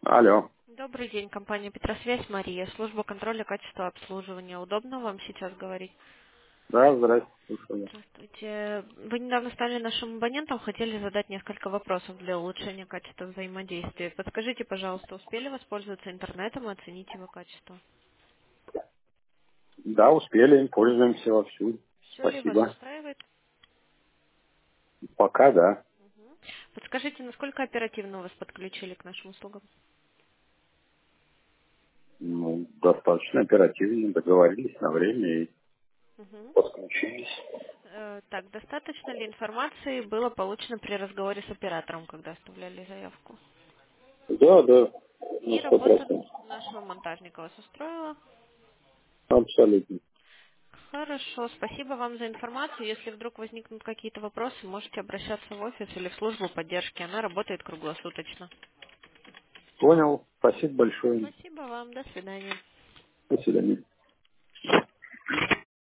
Алло. Добрый день, компания Петросвязь, Мария, служба контроля качества обслуживания. Удобно вам сейчас говорить? Да, здравствуйте. Здравствуйте. Вы недавно стали нашим абонентом, хотели задать несколько вопросов для улучшения качества взаимодействия. Подскажите, пожалуйста, успели воспользоваться интернетом и оценить его качество? Да, успели, пользуемся вовсю. Все ли вас Спасибо. устраивает? Пока да. Подскажите, насколько оперативно вас подключили к нашим услугам? Ну, достаточно оперативно договорились на время и Мгм. подключились. Так, достаточно ли информации было получено при разговоре с оператором, когда оставляли заявку? Да, да, на И работа 100%. нашего монтажника вас устроила? Абсолютно. Хорошо, спасибо вам за информацию. Если вдруг возникнут какие-то вопросы, можете обращаться в офис или в службу поддержки. Она работает круглосуточно. Понял. Спасибо большое. Спасибо вам, до свидания. До свидания.